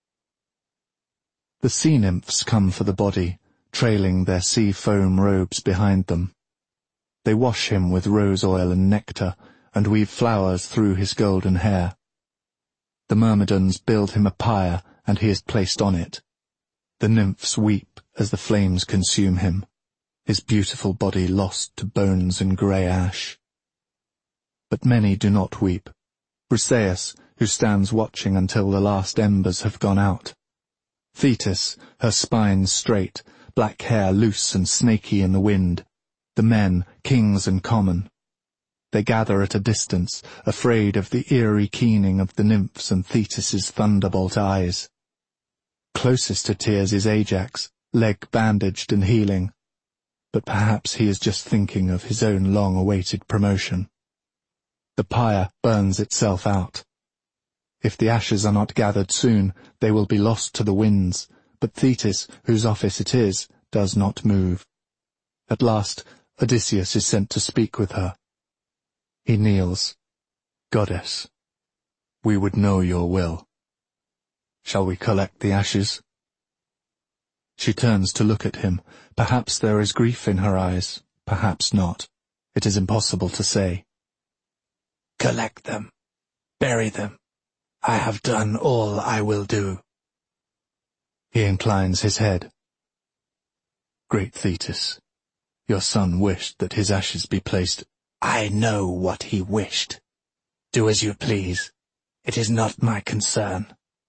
Speaker 1: The sea nymphs come for the body, trailing their sea foam robes behind them. They wash him with rose oil and nectar, and weave flowers through his golden hair. The Myrmidons build him a pyre, and he is placed on it. The nymphs weep as the flames consume him, his beautiful body lost to bones and grey ash. But many do not weep. Briseis, who stands watching until the last embers have gone out. Thetis, her spine straight, black hair loose and snaky in the wind. The men, kings and common. They gather at a distance, afraid of the eerie keening of the nymphs and Thetis's thunderbolt eyes. Closest to tears is Ajax, leg bandaged and healing. But perhaps he is just thinking of his own long-awaited promotion. The pyre burns itself out. If the ashes are not gathered soon, they will be lost to the winds, but Thetis, whose office it is, does not move. At last, Odysseus is sent to speak with her. He kneels. Goddess, we would know your will. Shall we collect the ashes? She turns to look at him. Perhaps there is grief in her eyes, perhaps not. It is impossible to say.
Speaker 2: Collect them. Bury them. I have done all I will do.
Speaker 1: He inclines his head. Great Thetis, your son wished that his ashes be placed.
Speaker 2: I know what he wished. Do as you please. It is not my concern.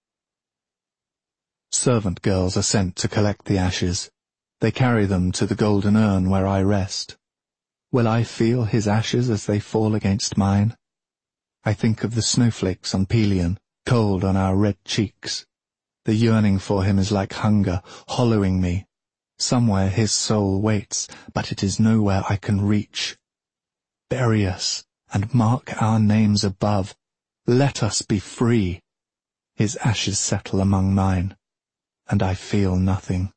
Speaker 1: Servant girls are sent to collect the ashes. They carry them to the golden urn where I rest. Will I feel his ashes as they fall against mine? I think of the snowflakes on Pelion, cold on our red cheeks. The yearning for him is like hunger, hollowing me. Somewhere his soul waits, but it is nowhere I can reach. Bury us, and mark our names above. Let us be free. His ashes settle among mine, and I feel nothing.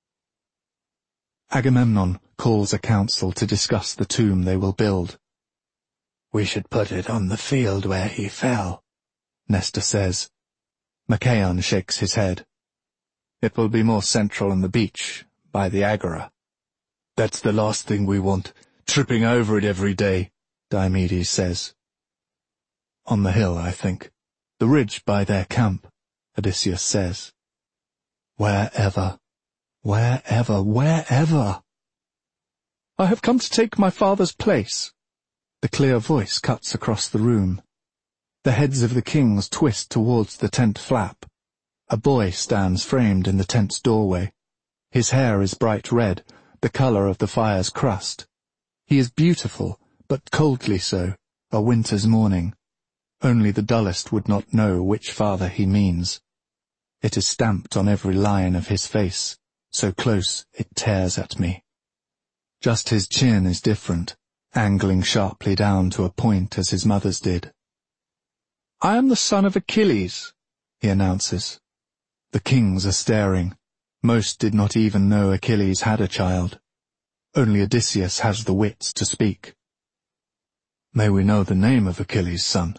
Speaker 1: Agamemnon calls a council to discuss the tomb they will build.
Speaker 2: We should put it on the field where he fell,
Speaker 1: Nestor says. Machaon shakes his head. It will be more central on the beach, by the Agora. That's the last thing we want, tripping over it every day, Diomedes says. On the hill, I think. The ridge by their camp, Odysseus says. Wherever, wherever, wherever. I have come to take my father's place. The clear voice cuts across the room. The heads of the kings twist towards the tent flap. A boy stands framed in the tent's doorway. His hair is bright red, the colour of the fire's crust. He is beautiful, but coldly so, a winter's morning. Only the dullest would not know which father he means. It is stamped on every line of his face, so close it tears at me. Just his chin is different, angling sharply down to a point as his mother's did. I am the son of Achilles, he announces. The kings are staring. Most did not even know Achilles had a child. Only Odysseus has the wits to speak. May we know the name of Achilles' son?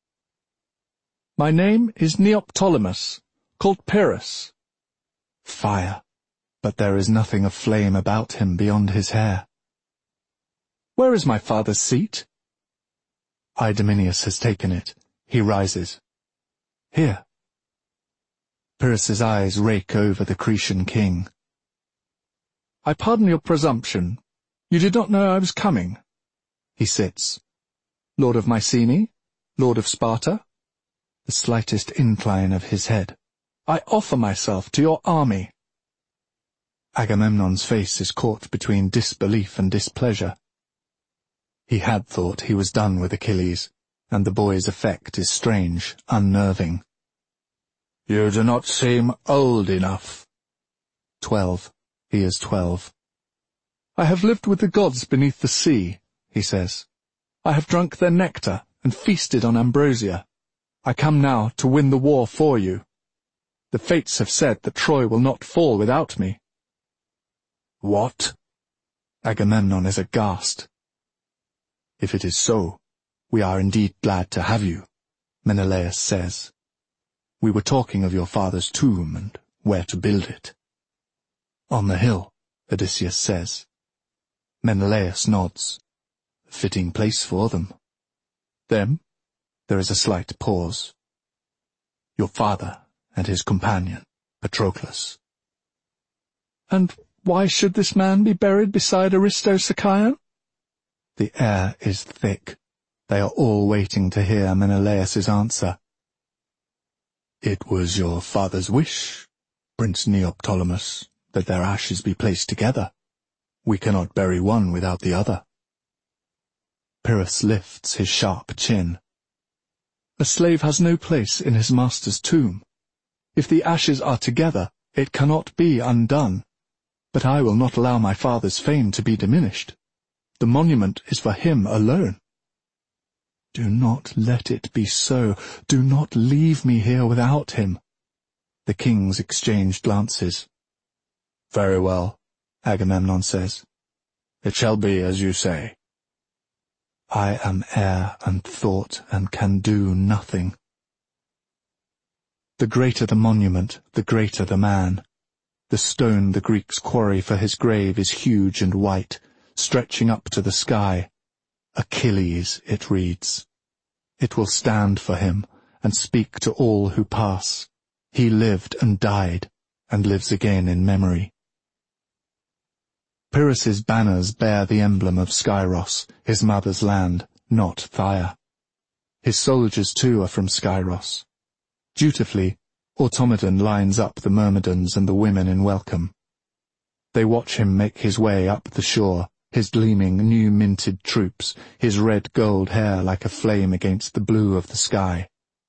Speaker 1: My name is Neoptolemus, called Pyrrhus. Fire, but there is nothing of flame about him beyond his hair. Where is my father's seat? Idomeneus has taken it. He rises. Here. Pyrrhus's eyes rake over the Cretan king. I pardon your presumption. You did not know I was coming. He sits. Lord of Mycenae? Lord of Sparta? The slightest incline of his head. I offer myself to your army. Agamemnon's face is caught between disbelief and displeasure. He had thought he was done with Achilles, and the boy's effect is strange, unnerving. You do not seem old enough. 12. He is 12. I have lived with the gods beneath the sea, he says. I have drunk their nectar and feasted on ambrosia. I come now to win the war for you. The fates have said that Troy will not fall without me."
Speaker 2: "What?"
Speaker 1: Agamemnon is aghast. "If it is so, we are indeed glad to have you," Menelaus says. "We were talking of your father's tomb and where to build it." "On the hill," Odysseus says. Menelaus nods. "A fitting place for them." Then there is a slight pause. "Your father and his companion, Patroclus." "And why should this man be buried beside Aristosicyon?" The air is thick. They are all waiting to hear Menelaus's answer. "It was your father's wish, Prince Neoptolemus, that their ashes be placed together. We cannot bury one without the other." Pyrrhus lifts his sharp chin. "A slave has no place in his master's tomb. If the ashes are together, it cannot be undone. But I will not allow my father's fame to be diminished. The monument is for him alone." "Do not let it be so. Do not leave me here without him." The kings exchange glances. "Very well," Agamemnon says. "It shall be as you say." I am air and thought and can do nothing. The greater the monument, the greater the man. The stone the Greeks quarry for his grave is huge and white, stretching up to the sky. Achilles, it reads. It will stand for him and speak to all who pass. He lived and died, and lives again in memory. Pyrrhus's banners bear the emblem of Skyros, his mother's land, not Phthia. His soldiers too are from Skyros. Dutifully, Automedon lines up the Myrmidons and the women in welcome. They watch him make his way up the shore, his gleaming, new-minted troops, his red-gold hair like a flame against the blue of the sky.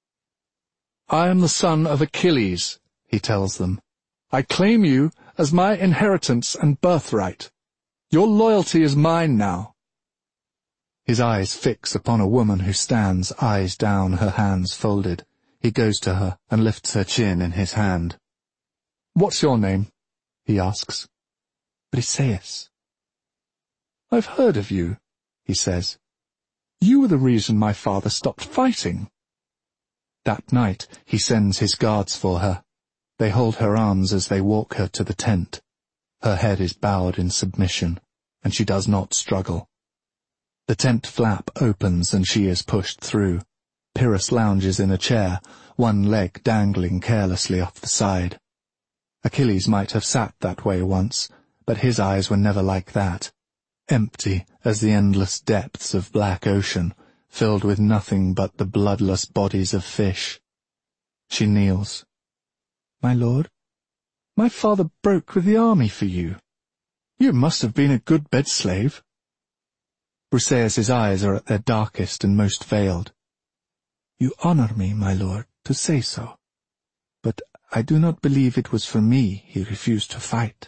Speaker 1: "I am the son of Achilles," he tells them. "I claim you as my inheritance and birthright. Your loyalty is mine now." His eyes fix upon a woman who stands, eyes down, her hands folded. He goes to her and lifts her chin in his hand. "What's your name?" he asks. "Briseis." "I've heard of you," he says. "You were the reason my father stopped fighting." That night he sends his guards for her. They hold her arms as they walk her to the tent. Her head is bowed in submission, and she does not struggle. The tent flap opens and she is pushed through. Pyrrhus lounges in a chair, one leg dangling carelessly off the side. Achilles might have sat that way once, but his eyes were never like that. Empty as the endless depths of black ocean, filled with nothing but the bloodless bodies of fish. She kneels. "My lord, my father broke with the army for you. You must have been a good bed-slave." Briseis's eyes are at their darkest and most veiled. "You honor me, my lord, to say so. But I do not believe it was for me he refused to fight."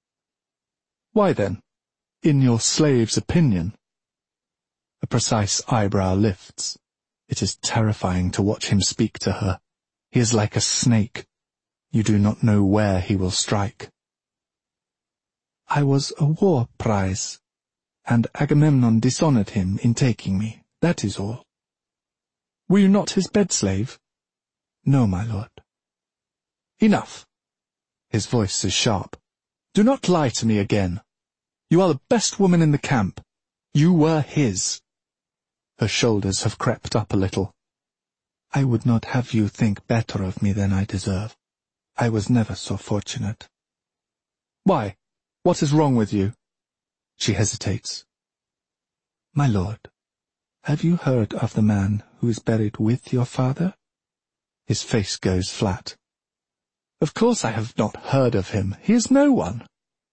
Speaker 1: "Why then, in your slave's opinion?" A precise eyebrow lifts. It is terrifying to watch him speak to her. He is like a snake. You do not know where he will strike. "I was a war prize, and Agamemnon dishonored him in taking me, that is all." "Were you not his bed-slave?" "No, my lord." "Enough." His voice is sharp. "Do not lie to me again. You are the best woman in the camp. You were his." Her shoulders have crept up a little. "I would not have you think better of me than I deserve. I was never so fortunate." "Why? What is wrong with you?" She hesitates. "My lord, have you heard of the man who is buried with your father?" His face goes flat. "Of course I have not heard of him. He is no one."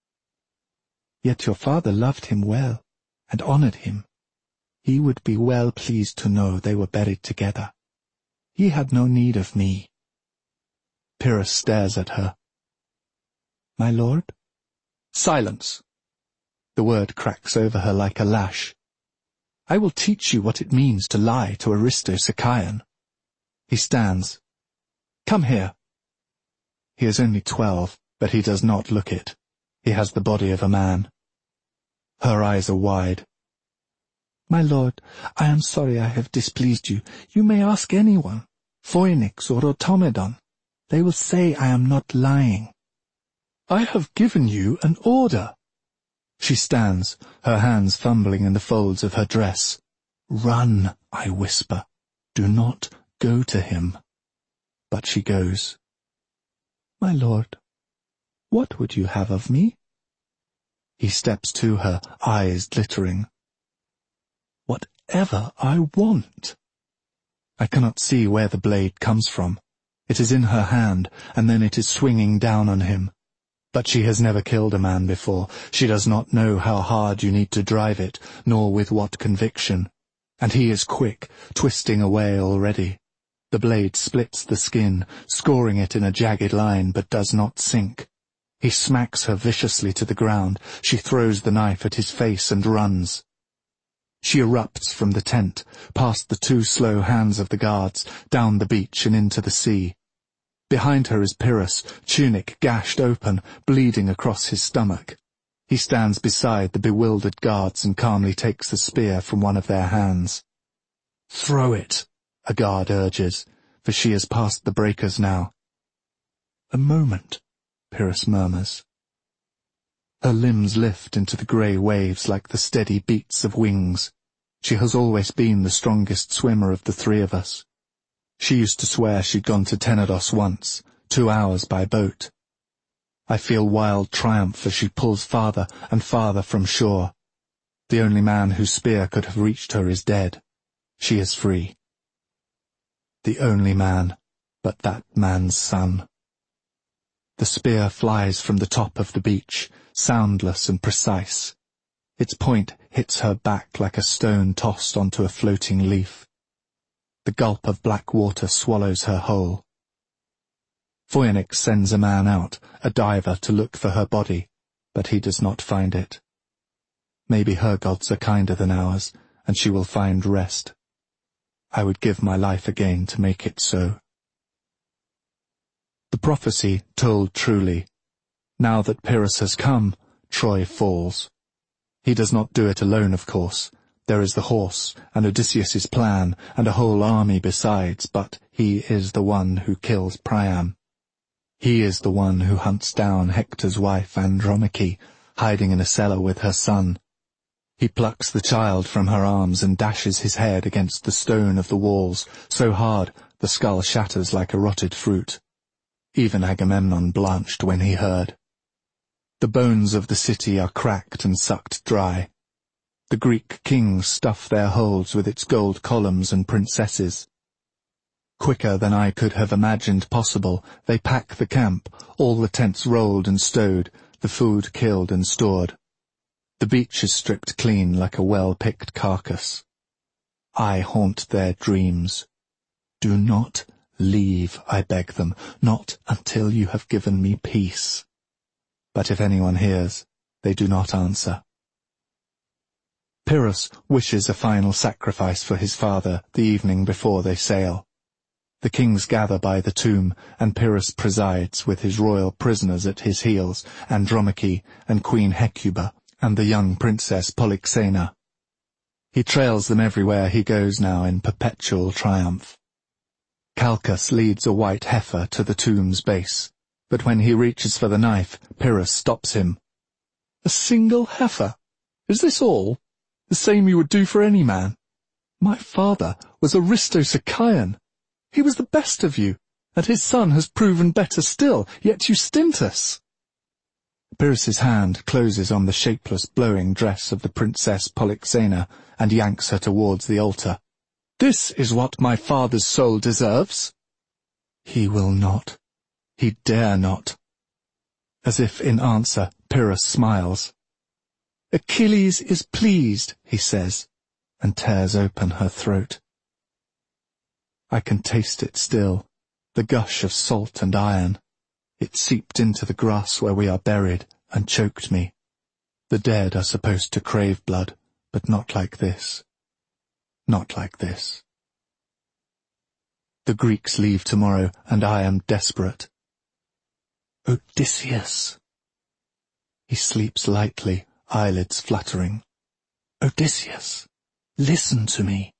Speaker 1: "Yet your father loved him well, and honored him. He would be well pleased to know they were buried together. He had no need of me." Pyrrhus stares at her. "My lord?" "Silence." The word cracks over her like a lash. "I will teach you what it means to lie to Aristosicyon." He stands. "Come here." He is only 12, but he does not look it. He has the body of a man. Her eyes are wide.
Speaker 2: My lord, I am sorry I have displeased you. You may ask anyone, Phoenix or Automedon. They will say I am not lying.
Speaker 1: I have given you an order. She stands, her hands fumbling in the folds of her dress. Run, I whisper. Do not go to him. But she goes.
Speaker 2: My lord, what would you have of me?
Speaker 1: He steps to her, eyes glittering. Whatever I want. I cannot see where the blade comes from. It is in her hand, and then it is swinging down on him. But she has never killed a man before. She does not know how hard you need to drive it, nor with what conviction. And he is quick, twisting away already. The blade splits the skin, scoring it in a jagged line, but does not sink. He smacks her viciously to the ground. She throws the knife at his face and runs. She erupts from the tent, past the 2 slow hands of the guards, down the beach and into the sea. Behind her is Pyrrhus, tunic gashed open, bleeding across his stomach. He stands beside the bewildered guards and calmly takes the spear from one of their hands. "Throw it," a guard urges, for she has passed the breakers now. "A moment," Pyrrhus murmurs. Her limbs lift into the grey waves like the steady beats of wings. She has always been the strongest swimmer of the 3 of us. She used to swear she'd gone to Tenedos once, 2 hours by boat. I feel wild triumph as she pulls farther and farther from shore. The only man whose spear could have reached her is dead. She is free. The only man, but that man's son. The spear flies from the top of the beach, soundless and precise. Its point hits her back like a stone tossed onto a floating leaf. The gulp of black water swallows her whole. Phoenix sends a man out, a diver, to look for her body, but he does not find it. Maybe her gods are kinder than ours, and she will find rest. I would give my life again to make it so. The prophecy told truly. Now that Pyrrhus has come, Troy falls. He does not do it alone, of course. There is the horse, and Odysseus's plan, and a whole army besides, but he is the one who kills Priam. He is the one who hunts down Hector's wife Andromache, hiding in a cellar with her son. He plucks the child from her arms and dashes his head against the stone of the walls, so hard the skull shatters like a rotted fruit. Even Agamemnon blanched when he heard. The bones of the city are cracked and sucked dry. The Greek kings stuff their holds with its gold columns and princesses. Quicker than I could have imagined possible, they pack the camp, all the tents rolled and stowed, the food killed and stored. The beach is stripped clean like a well-picked carcass. I haunt their dreams. Do not leave, I beg them, not until you have given me peace. But if anyone hears, they do not answer. Pyrrhus wishes a final sacrifice for his father the evening before they sail. The kings gather by the tomb, and Pyrrhus presides with his royal prisoners at his heels, Andromache and Queen Hecuba, and the young princess Polyxena. He trails them everywhere he goes now in perpetual triumph. Calchas leads a white heifer to the tomb's base, but when he reaches for the knife, Pyrrhus stops him. "A single heifer? Is this all? The same you would do for any man? My father was Aristosarchion. He was the best of you, and his son has proven better still, yet you stint us." Pyrrhus's hand closes on the shapeless, blowing dress of the Princess Polyxena and yanks her towards the altar. "This is what my father's soul deserves." He will not. He dare not. As if in answer, Pyrrhus smiles. "Achilles is pleased," he says, and tears open her throat. I can taste it still, the gush of salt and iron. It seeped into the grass where we are buried and choked me. The dead are supposed to crave blood, but not like this. Not like this. The Greeks leave tomorrow, and I am desperate.
Speaker 2: Odysseus.
Speaker 1: He sleeps lightly, eyelids fluttering.
Speaker 2: Odysseus, listen to me.